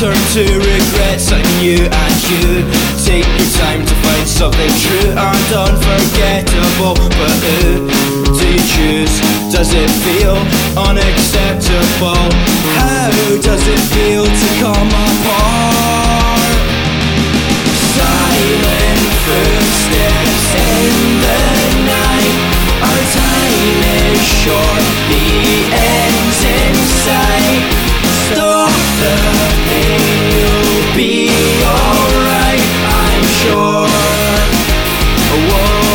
turn to regrets like you and you take your time to find something true and unforgettable. But who do you choose? Does it feel unacceptable? How does it feel to come apart? Silent footsteps in the night. Our time is short, the end's in sight. Stop the pain, you'll be alright, I'm sure. Whoa.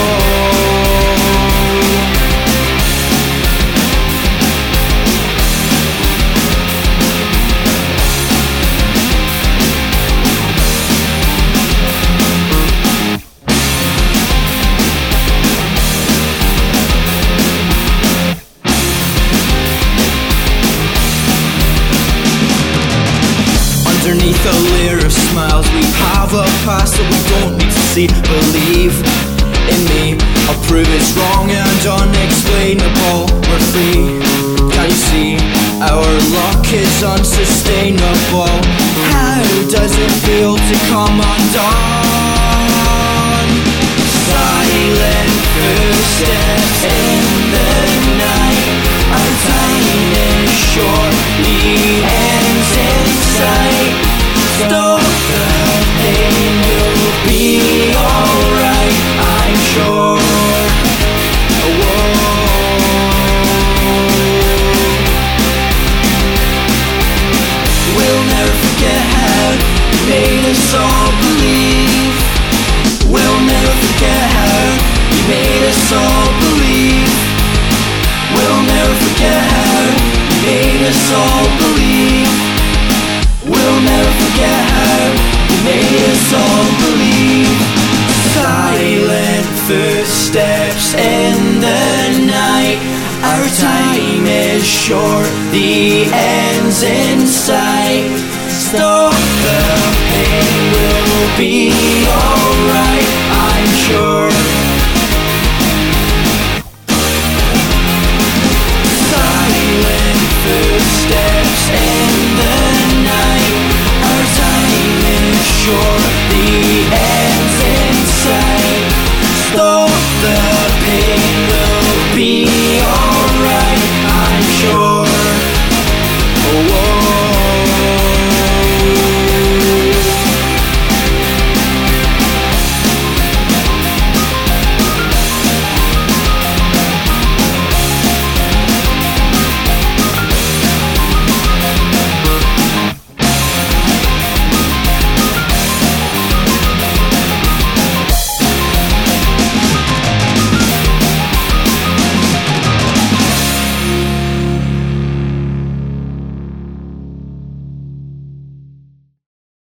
Underneath a layer of smiles, we have a past that we don't need to see. Believe in me, I'll prove it's wrong and unexplainable. We're free, can you see? Our luck is unsustainable. How does it feel to come undone? Silent footsteps in the night. Our time is short, the end's in sight. Stop the pain, you'll be alright, I'm sure. Whoa. We'll never forget how you made us all believe. We'll never forget how you made us all believe. We'll never forget how you made us all believe. We'll never forget how you made us all believe. Silent footsteps in the night. Our time is short, the end's in sight. Stop the pain, we'll be alright, I'm sure. Silent footsteps in the night. Our time is short, the end's in sight. Stop the pain, we'll be